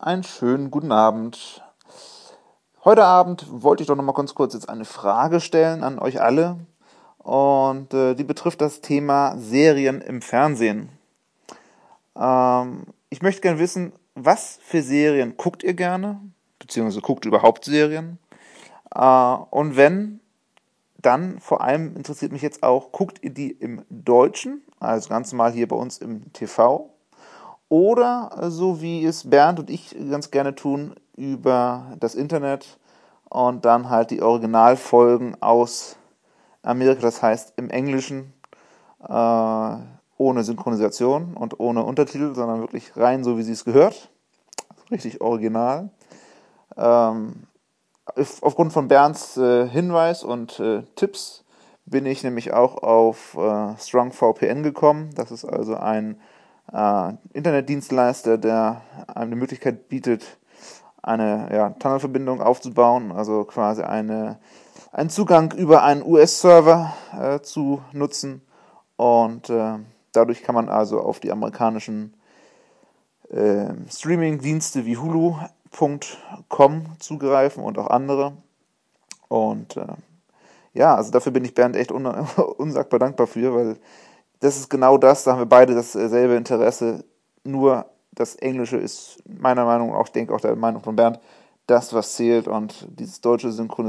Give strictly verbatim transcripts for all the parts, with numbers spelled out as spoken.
Einen schönen guten Abend. Heute Abend wollte ich doch noch mal ganz kurz jetzt eine Frage stellen an euch alle. Und äh, die betrifft das Thema Serien im Fernsehen. Ähm, ich möchte gerne wissen, was für Serien guckt ihr gerne? Beziehungsweise guckt ihr überhaupt Serien? Äh, und wenn, dann vor allem interessiert mich jetzt auch, guckt ihr die im Deutschen, also ganz normal hier bei uns im T V? Oder äh, so wie es Bernd und ich ganz gerne tun, über das Internet und dann halt die Originalfolgen aus Amerika, das heißt im Englischen, äh, ohne Synchronisation und ohne Untertitel, sondern wirklich rein so, wie sie es gehört. Richtig original. Ähm, Aufgrund von Bernds äh, Hinweis und äh, Tipps bin ich nämlich auch auf äh, StrongVPN gekommen. Das ist also ein äh, Internetdienstleister, der einem die Möglichkeit bietet, eine ja, Tunnelverbindung aufzubauen, also quasi eine, einen Zugang über einen U S-Server äh, zu nutzen. Und äh, dadurch kann man also auf die amerikanischen äh, Streaming-Dienste wie Hulu Punkt com zugreifen und auch andere. Und äh, ja, also dafür bin ich Bernd echt un unsagbar dankbar für, weil das ist genau das, da haben wir beide dasselbe Interesse, nur das Englische ist meiner Meinung nach, auch ich denke auch der Meinung von Bernd, das, was zählt, und dieses deutsche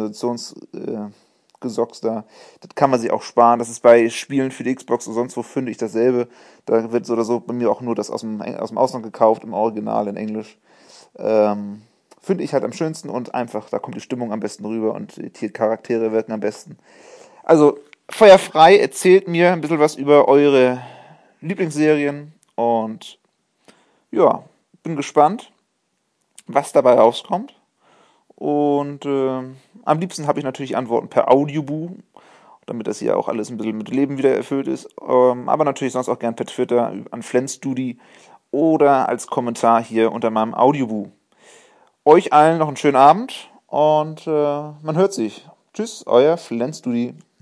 Synchronisationsgesocks äh, da, das kann man sich auch sparen. Das ist bei Spielen für die Xbox und sonst wo, finde ich dasselbe. Da wird so oder so bei mir auch nur das aus dem, aus dem Ausland gekauft, im Original in Englisch. Ähm, finde ich halt am schönsten und einfach, da kommt die Stimmung am besten rüber und die Charaktere wirken am besten. Also, feuerfrei, erzählt mir ein bisschen was über eure Lieblingsserien und ja, bin gespannt, was dabei rauskommt. Und äh, am liebsten habe ich natürlich Antworten per Audioboo, damit das hier auch alles ein bisschen mit Leben wieder erfüllt ist. Ähm, aber natürlich sonst auch gern per Twitter an Flensstudi oder als Kommentar hier unter meinem Audioboo. Euch allen noch einen schönen Abend und äh, man hört sich. Tschüss, euer Flensstudi.